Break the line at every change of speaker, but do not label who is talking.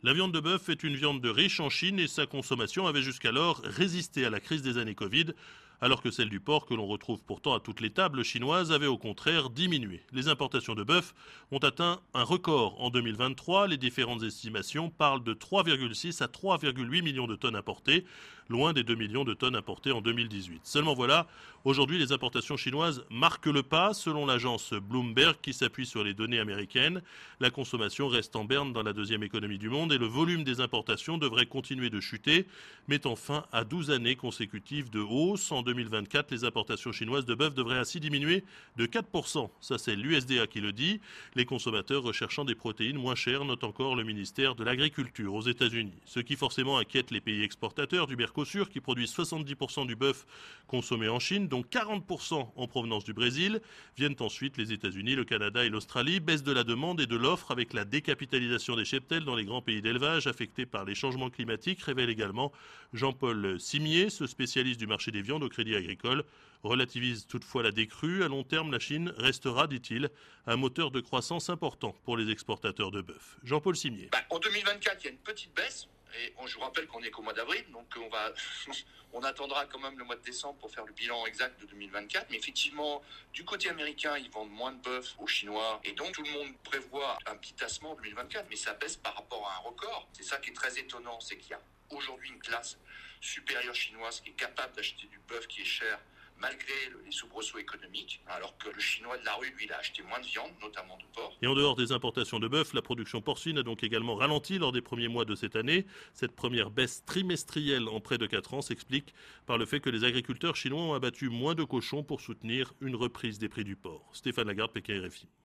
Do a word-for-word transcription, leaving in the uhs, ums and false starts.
La viande de bœuf est une viande de riche en Chine et sa consommation avait jusqu'alors résisté à la crise des années Covid, alors que celle du porc, que l'on retrouve pourtant à toutes les tables chinoises, avait au contraire diminué. Les importations de bœuf ont atteint un record en deux mille vingt-trois. Les différentes estimations parlent de trois virgule six à trois virgule huit millions de tonnes importées, loin des deux millions de tonnes importées en deux mille dix-huit. Seulement voilà, aujourd'hui les importations chinoises marquent le pas, selon l'agence Bloomberg qui s'appuie sur les données américaines. La consommation reste en berne dans la deuxième économie du monde et le volume des importations devrait continuer de chuter, mettant fin à douze années consécutives de hausse. En deux mille vingt-quatre, les importations chinoises de bœuf devraient ainsi diminuer de quatre pour cent. Ça, c'est l'U S D A qui le dit. Les consommateurs recherchant des protéines moins chères, note encore le ministère de l'Agriculture aux États-Unis. Ce qui forcément inquiète les pays exportateurs du Mercosur qui produisent soixante-dix pour cent du bœuf consommé en Chine, dont quarante pour cent en provenance du Brésil. Viennent ensuite les États-Unis, le Canada et l'Australie. Baisse de la demande et de l'offre avec la décapitalisation des cheptels dans les grands pays d'élevage affectés par les changements climatiques, révèle également Jean-Paul Simier, ce spécialiste du marché des viandes au Crédit Agricole, relativise toutefois la décrue. À long terme, la Chine restera, dit-il, un moteur de croissance important pour les exportateurs de bœuf. Jean-Paul Simier.
Bah, en deux mille vingt-quatre, il y a une petite baisse. Et on, je vous rappelle qu'on est qu'au mois d'avril, donc on, va, on attendra quand même le mois de décembre pour faire le bilan exact de deux mille vingt-quatre. Mais effectivement, du côté américain, ils vendent moins de bœuf aux Chinois. Et donc tout le monde prévoit un petit tassement en deux mille vingt-quatre. Mais ça baisse par rapport à un record. C'est ça qui est très étonnant, c'est qu'il y a aujourd'hui une classe supérieure chinoise qui est capable d'acheter du bœuf qui est cher, malgré les soubresauts économiques, alors que le Chinois de la rue, lui, il a acheté moins de viande, notamment de porc.
Et en dehors des importations de bœuf, la production porcine a donc également ralenti lors des premiers mois de cette année. Cette première baisse trimestrielle en près de quatre ans s'explique par le fait que les agriculteurs chinois ont abattu moins de cochons pour soutenir une reprise des prix du porc. Stéphane Lagarde, Pékin R F I.